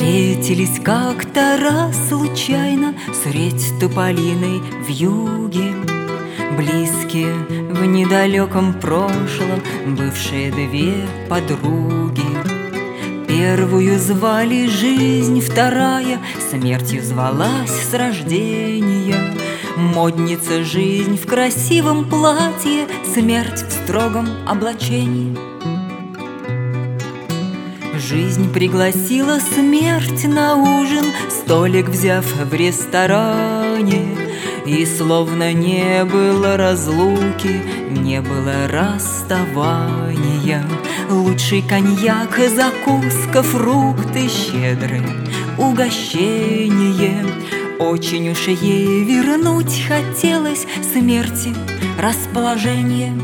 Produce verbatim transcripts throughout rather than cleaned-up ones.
Встретились как-то раз случайно средь тополиной вьюги, близкие в недалеком прошлом бывшие две подруги. Первую звали жизнь, вторая смертью звалась с рождения. Модница жизнь в красивом платье, смерть в строгом облачении. Жизнь пригласила смерть на ужин, столик взяв в ресторане. И словно не было разлуки, не было расставания. Лучший коньяк, закуска, фрукты, щедрые угощение. Очень уж ей вернуть хотелось смерти расположение.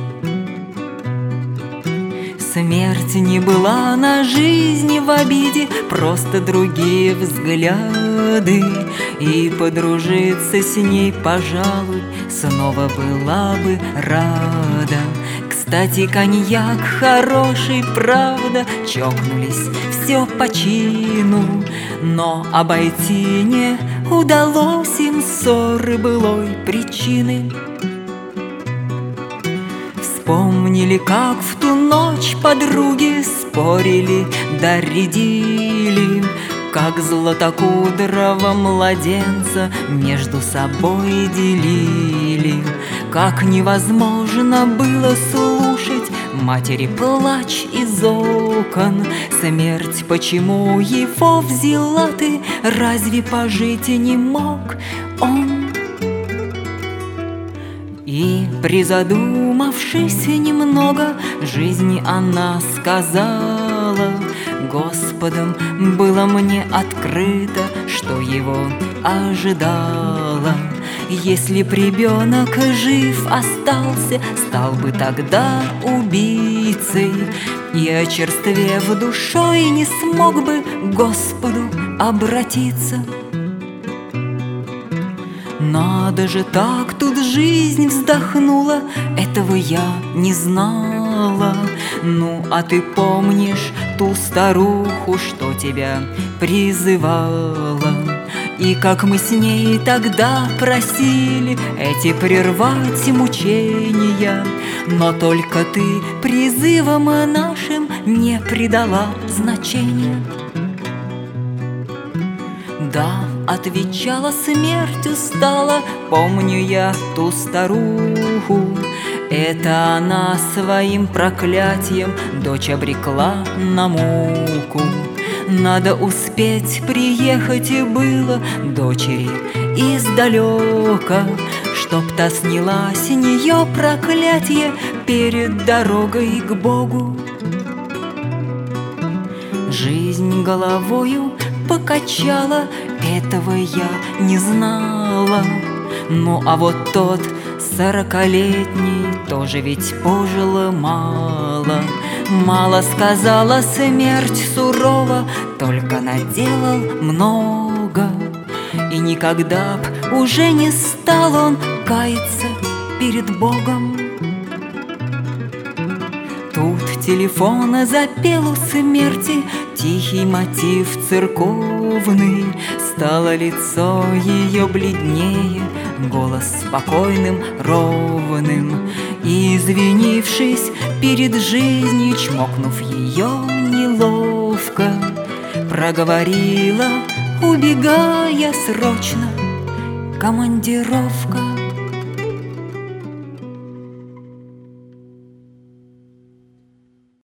Смерть не была на жизни в обиде, просто другие взгляды. И подружиться с ней, пожалуй, снова была бы рада. Кстати, коньяк хороший, правда, чокнулись все по чину, но обойти не удалось им ссоры былой причины. Вспомнили, как в ту ночь подруги спорили да рядили, как златокудрого младенца между собой делили. Как невозможно было слушать матери плач из окон. Смерть, почему его взяла ты, разве пожить не мог он? И, призадумавшись немного, жизни она сказала: Господом было мне открыто, что его ожидало. Если б ребенок жив остался, стал бы тогда убийцей, и, очерствев душой, не смог бы к Господу обратиться. Надо же, так тут жизнь вздохнула, этого я не знала. Ну, а ты помнишь ту старуху, что тебя призывала? И как мы с ней тогда просили эти прервать мучения, но только ты призывам нашим не придала значения. Да, отвечала смерть устала, помню я ту старуху. Это она своим проклятием дочь обрекла на муку. Надо успеть приехать и было дочери издалека, чтоб та сняла с нее проклятие перед дорогой к Богу. Жизнь головою покачала, этого я не знала. Ну а вот тот сорокалетний тоже ведь пожил мало. Мало сказала смерть сурово, только наделал много. И никогда б уже не стал он каяться перед Богом. Тут телефон запел у смерти тихий мотив церковный. Стало лицо ее бледнее, голос спокойным, ровным. И, извинившись перед жизнью, чмокнув ее неловко, проговорила, убегая срочно: командировка.